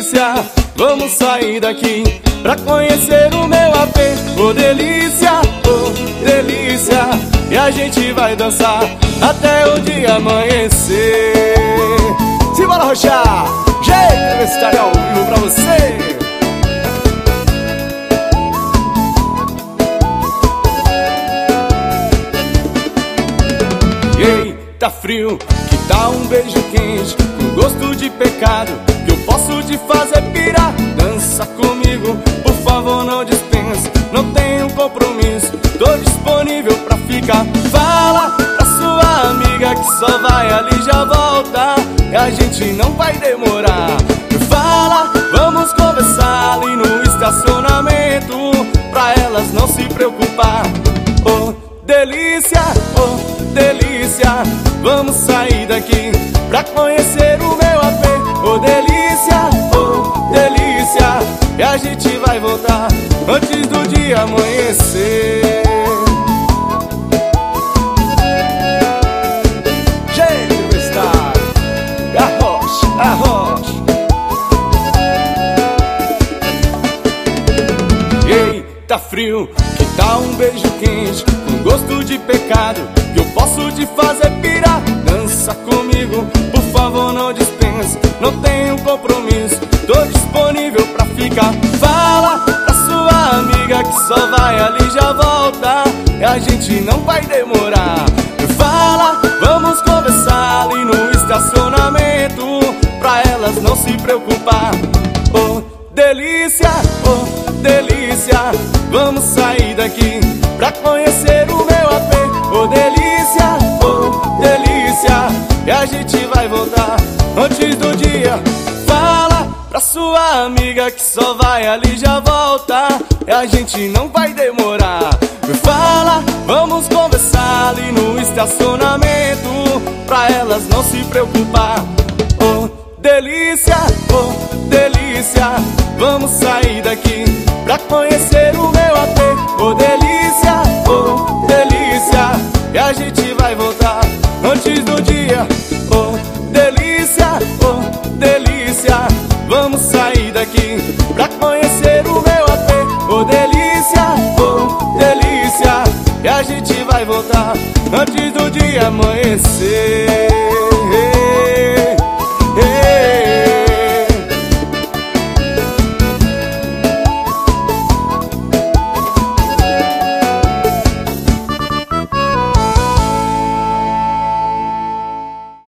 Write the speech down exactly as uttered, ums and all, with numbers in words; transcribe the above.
delícia, vamos sair daqui pra conhecer o meu A P. Ô delícia, ô delícia, e a gente vai dançar até o dia amanhecer. Simbora roxar, jeito universitário ao vivo pra você. Ei, tá frio, que tal um beijo quente com gosto de pecado, que eu posso te fazer pirar? Dança comigo, por favor não dispensa, não tenho compromisso, tô disponível pra ficar. Fala pra sua amiga que só vai ali e já volta, e a gente não vai demorar. Fala, vamos conversar ali no estacionamento, pra elas não se preocupar. Oh delícia, oh delícia, vamos sair daqui pra conhecer o meu A P. Oh delícia, oh delícia, e a gente vai voltar antes do dia amanhecer. Jeito está, arrocha, arrocha. Ei, tá frio, que tal um beijo quente com gosto de pecado, que eu posso te fazer pirar? Dança comigo, por favor não dispensa, não tenho compromisso, tô disponível pra ficar. Fala pra sua amiga que só vai ali e já volta, e a gente não vai demorar. Fala, vamos conversar ali no estacionamento, pra elas não se preocupar. Oh delícia, oh delícia, vamos sair daqui pra conhecer o meu A P. Oh delícia, oh delícia, e a gente vai voltar antes do dia. Fala pra sua amiga que só vai ali e já volta, e a gente não vai demorar. Fala, vamos conversar ali no estacionamento, pra elas não se preocupar. Oh delícia, oh delícia, vamos sair daqui pra conhecer o meu A P. Oh delícia, oh delícia, e a gente vai voltar antes do dia. Oh delícia, oh delícia, vamos sair daqui pra conhecer o meu A P. Oh delícia, oh delícia, e a gente vai voltar antes do dia amanhecer.